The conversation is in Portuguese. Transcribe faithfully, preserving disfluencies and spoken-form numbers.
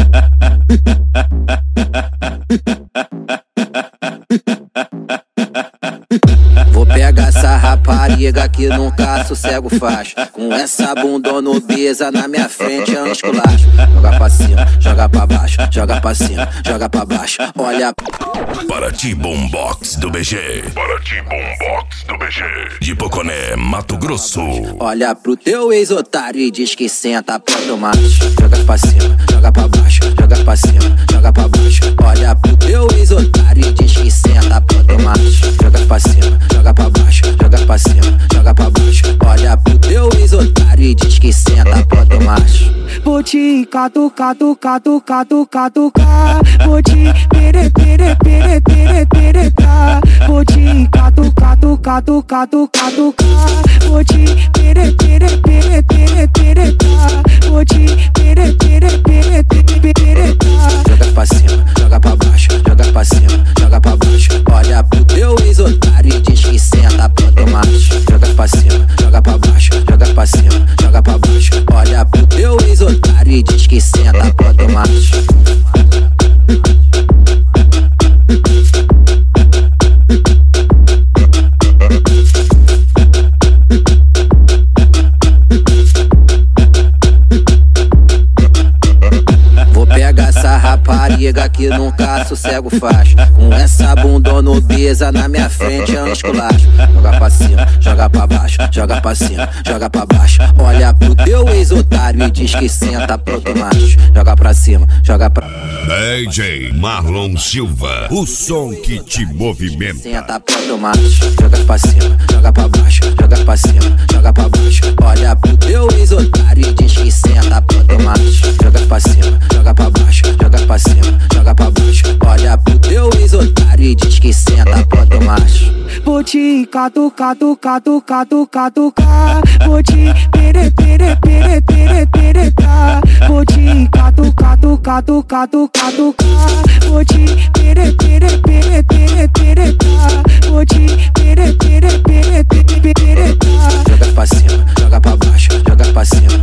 Vou pegar essa rapariga que nunca sossego faz. Com essa bundona obesa na minha frente é um esculacho. Joga pra cima, joga pra baixo, joga pra cima, joga pra baixo. Olha. Paraty Boombox do B G. Paraty Boombox do B G. De Poconé, Mato Grosso. Olha pro teu ex-otário e diz que senta pra tomar. Joga pra cima, joga pra baixo, joga pra cima, joga pra baixo. Olha pro teu ex-otário e diz que senta pra tomar. Joga pra cima, joga pra baixo, joga pra cima, joga pra baixo. Olha pro teu ex-otário e diz que senta pra tomar. Vou te catucar, tucar, tucar, tucar, tucar. Vou te pere, pere, pere, pere, pere, tá. Vou te catucar, tucar, tucar, tucar, tucar. Vou te pere, pere, pere, pere, pere, tá. Vou te pere, pere, pere, pere, pere, tá. Joga pra cima, joga pra baixo, joga pra cima, joga pra baixo. Olha pro teu ex-otário e diz que senta pra tomar. Joga pra cima, joga pra baixo, joga pra cima, joga pra baixo. Olha pro teu ex-otário e diz que senta pra tomar. Rapariga que nunca sossego faz. Com essa bundona obesa na minha frente é um esculacho. Joga pra cima, joga pra baixo, joga pra cima, joga pra baixo. Olha pro teu ex-otário e diz que senta pronto macho. Joga pra cima, joga pra... D J Marlon Silva, o som que te movimenta. Senta pronto macho. Joga pra cima, joga pra baixo, joga pra cima, joga pra baixo. Olha pro teu ex-otário e diz que senta pronto macho. Joga pra cima, joga pra baixo, joga pra cima, joga pra baixo. Olha pro teu ex-otário e diz que senta pronto macho. Vou te catucar, tucar, tucar, tucar, tucar. Vou te pere, pere, pere, pere, pere, tá. Vou te catucar, tucar, tucar, tucar, tucar. Vou te pere, pere, pere, pere, pere, tá. Vou te pere, pere, pere, pere, pere, tá. Joga pra cima, joga pra baixo, joga pra cima,